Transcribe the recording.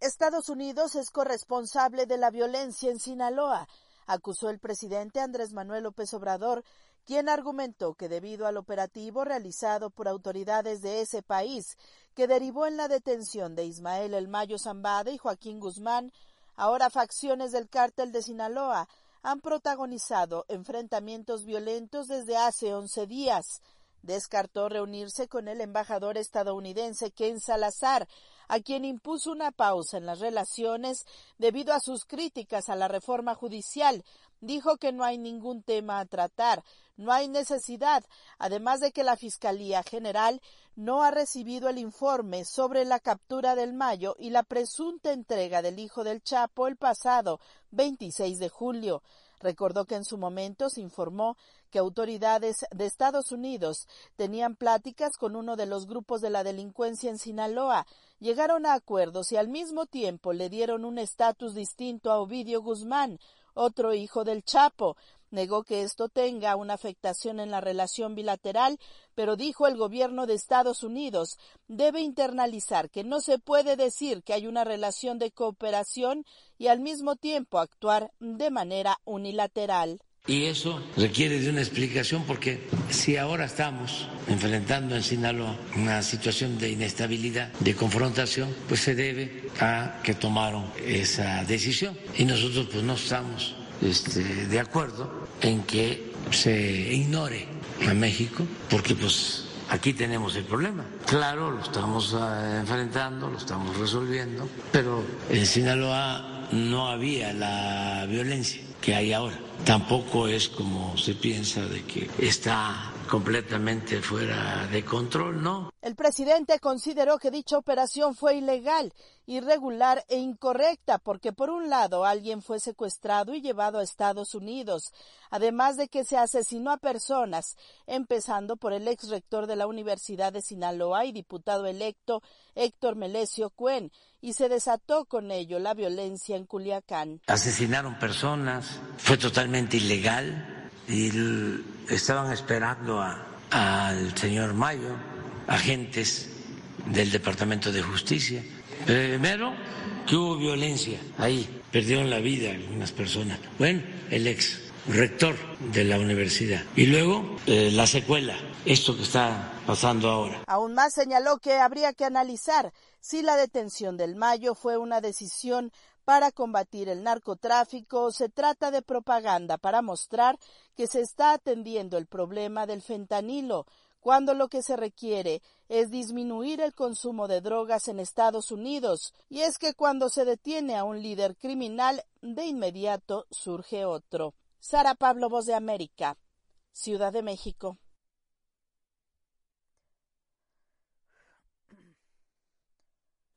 Estados Unidos es corresponsable de la violencia en Sinaloa, acusó el presidente Andrés Manuel López Obrador, quien argumentó que debido al operativo realizado por autoridades de ese país, que derivó en la detención de Ismael El Mayo Zambada y Joaquín Guzmán, ahora facciones del cártel de Sinaloa han protagonizado enfrentamientos violentos desde hace 11 días. Descartó reunirse con el embajador estadounidense Ken Salazar, a quien impuso una pausa en las relaciones debido a sus críticas a la reforma judicial. Dijo que no hay ningún tema a tratar, no hay necesidad, además de que la Fiscalía General no ha recibido el informe sobre la captura del Mayo y la presunta entrega del hijo del Chapo el pasado 26 de julio. Recordó que en su momento se informó que autoridades de Estados Unidos tenían pláticas con uno de los grupos de la delincuencia en Sinaloa, llegaron a acuerdos y al mismo tiempo le dieron un estatus distinto a Ovidio Guzmán, otro hijo del Chapo. Negó que esto tenga una afectación en la relación bilateral, pero dijo el gobierno de Estados Unidos debe internalizar que no se puede decir que hay una relación de cooperación y al mismo tiempo actuar de manera unilateral. Y eso requiere de una explicación porque si ahora estamos enfrentando en Sinaloa una situación de inestabilidad, de confrontación, pues se debe a que tomaron esa decisión. Y nosotros pues no estamos de acuerdo en que se ignore a México porque pues aquí tenemos el problema. Claro, lo estamos enfrentando, lo estamos resolviendo, pero en Sinaloa no había la violencia que hay ahora. Tampoco es como se piensa de que está completamente fuera de control, ¿no? El presidente consideró que dicha operación fue ilegal, irregular e incorrecta porque por un lado alguien fue secuestrado y llevado a Estados Unidos, además de que se asesinó a personas, empezando por el ex rector de la Universidad de Sinaloa y diputado electo Héctor Melesio Cuen, y se desató con ello la violencia en Culiacán. Asesinaron personas, fue totalmente ilegal y estaban esperando al señor Mayo, agentes del Departamento de Justicia. Primero, que hubo violencia ahí, perdieron la vida algunas personas. Bueno, el ex rector de la universidad. Y luego, la secuela, esto que está pasando ahora. Aún más señaló que habría que analizar si la detención del Mayo fue una decisión para combatir el narcotráfico o se trata de propaganda para mostrar que se está atendiendo el problema del fentanilo, cuando lo que se requiere es disminuir el consumo de drogas en Estados Unidos. Y es que cuando se detiene a un líder criminal, de inmediato surge otro. Sara Pablo, Voz de América, Ciudad de México.